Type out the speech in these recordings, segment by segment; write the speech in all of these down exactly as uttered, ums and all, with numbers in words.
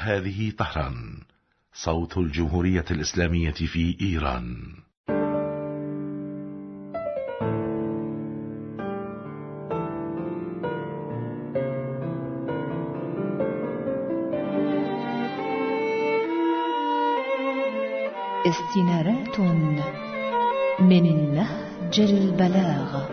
هذه طهران، صوت الجمهورية الإسلامية في إيران. استنارات من نهج البلاغة.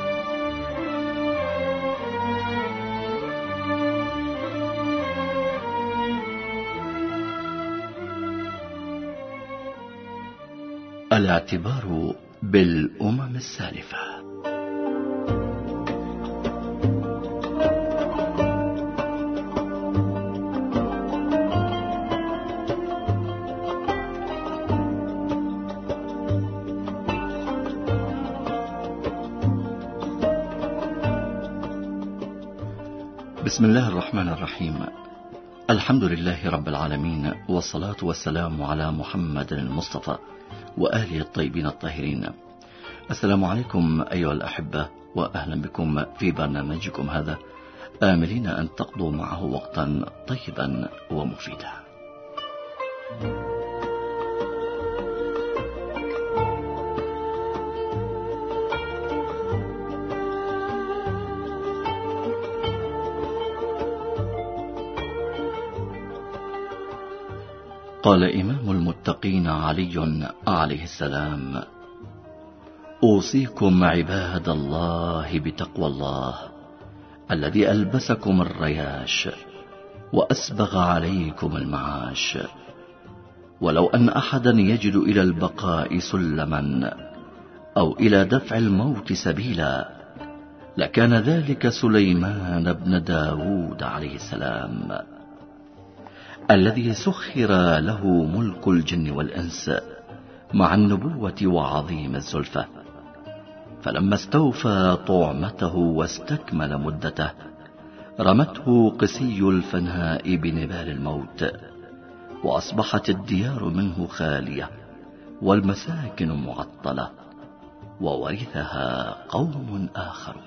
الاعتبار بالأمم السالفة. بسم الله الرحمن الرحيم. الحمد لله رب العالمين، والصلاة والسلام على محمد المصطفى وآله الطيبين الطاهرين. السلام عليكم أيها الأحبة، وأهلا بكم في برنامجكم هذا، آملين أن تقضوا معه وقتا طيبا ومفيدا. قال إمام المتقين علي عليه السلام: أوصيكم عباد الله بتقوى الله الذي ألبسكم الرياش وأسبغ عليكم المعاش. ولو أن أحدا يجد إلى البقاء سلما أو إلى دفع الموت سبيلا لكان ذلك سليمان بن داود عليه السلام، الذي سخر له ملك الجن والإنس مع النبوة وعظيم الزلفة. فلما استوفى طعمته واستكمل مدته رمته قسي الفناء بنبال الموت، وأصبحت الديار منه خالية والمساكن معطلة، وورثها قوم آخرون.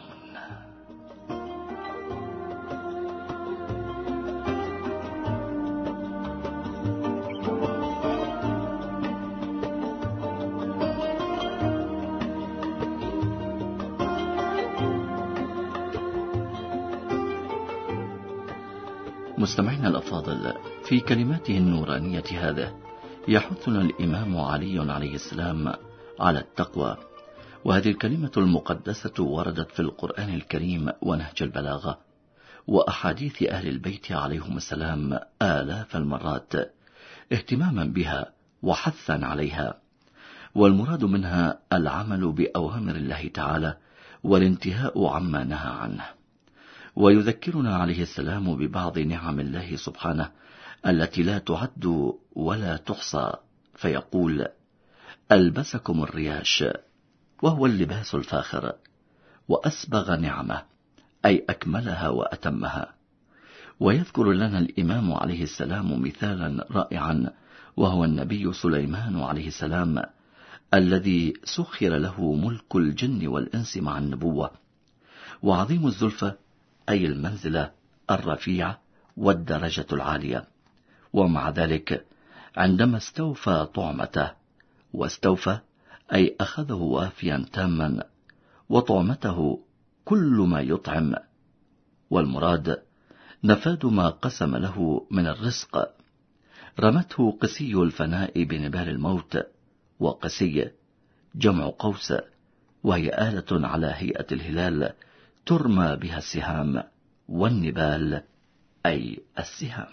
مستمعينا الأفاضل، في كلماته النورانية هذه يحثنا الإمام علي عليه السلام على التقوى، وهذه الكلمة المقدسة وردت في القرآن الكريم ونهج البلاغة وأحاديث أهل البيت عليهم السلام آلاف المرات، اهتماما بها وحثا عليها، والمراد منها العمل بأوامر الله تعالى والانتهاء عما نهى عنه. ويذكرنا عليه السلام ببعض نعم الله سبحانه التي لا تعد ولا تحصى، فيقول: ألبسكم الرياش، وهو اللباس الفاخر، وأسبغ نعمه، أي أكملها وأتمها. ويذكر لنا الإمام عليه السلام مثالا رائعا، وهو النبي سليمان عليه السلام، الذي سخر له ملك الجن والإنس مع النبوة، وعظيم الزلفة أي المنزلة الرفيعة والدرجة العالية. ومع ذلك عندما استوفى طعمته، واستوفى أي أخذه وافيا تاما، وطعمته كل ما يطعم، والمراد نفاد ما قسم له من الرزق. رمته قسي الفناء بنبال الموت، وقسي جمع قوس، وهي آلة على هيئة الهلال ترمى بها السهام، والنبال أي السهام.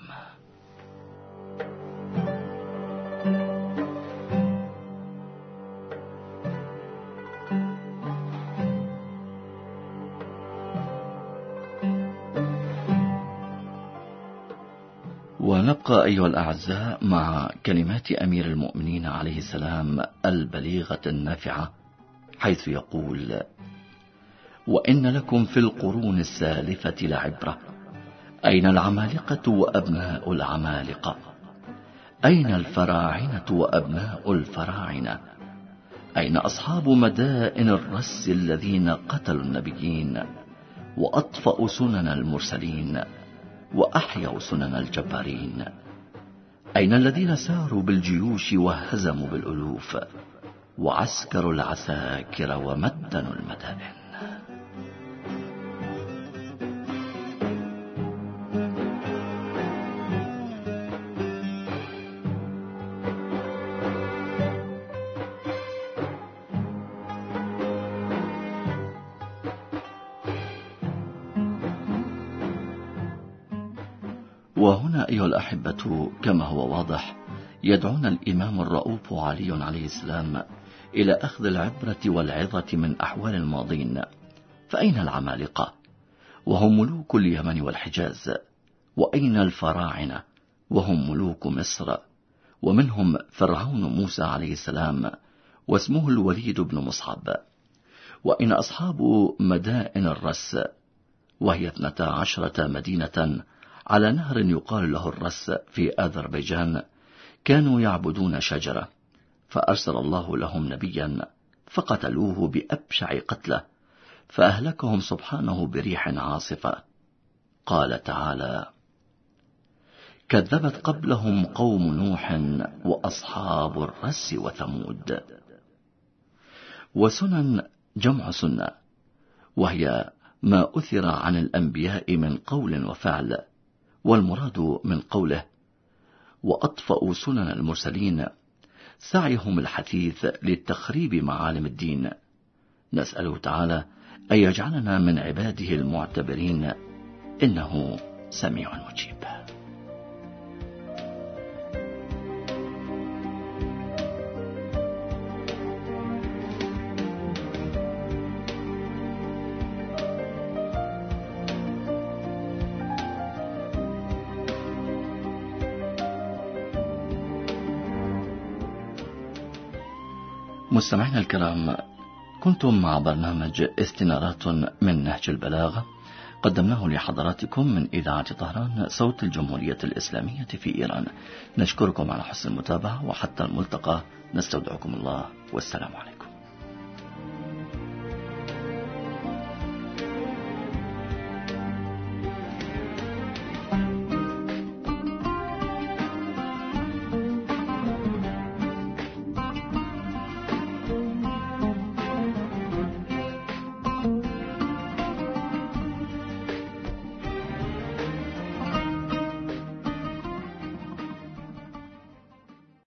ونبقى أيها الأعزاء مع كلمات أمير المؤمنين عليه السلام البليغة النافعة، حيث يقول: وإن لكم في القرون السالفة لعبرة، أين العمالقة وأبناء العمالقة؟ أين الفراعنة وأبناء الفراعنة؟ أين أصحاب مدائن الرس الذين قتلوا النبيين وأطفأوا سنن المرسلين وأحيوا سنن الجبارين أين الذين ساروا بالجيوش وهزموا بالألوف وعسكروا العساكر ومدنوا المدائن؟ وهنا أيها الأحبة كما هو واضح يدعونا الإمام الرؤوف علي عليه السلام إلى أخذ العبرة والعظة من أحوال الماضين. فأين العمالقة وهم ملوك اليمن والحجاز؟ وأين الفراعنة وهم ملوك مصر؟ ومنهم فرعون موسى عليه السلام واسمه الوليد بن مصعب. وأين أصحاب مدائن الرس وهي اثنتا عشرة مدينة على نهر يقال له الرس في أذربيجان، كانوا يعبدون شجرة فأرسل الله لهم نبيا فقتلوه بأبشع قتله فأهلكهم سبحانه بريح عاصفة. قال تعالى: كذبت قبلهم قوم نوح وأصحاب الرس وثمود. وسنن جمع سنة، وهي ما أثر عن الأنبياء من قول وفعل، والمراد من قوله: وأطفأوا سنن المرسلين، سعيهم الحثيث للتخريب معالم الدين. نسأله تعالى أن يجعلنا من عباده المعتبرين، إنه سميع مجيب. مستمعينا الكرام، كنتم مع برنامج استنارات من نهج البلاغة، قدمناه لحضراتكم من إذاعة طهران صوت الجمهورية الإسلامية في إيران. نشكركم على حسن المتابعة، وحتى الملتقى نستودعكم الله، والسلام عليكم.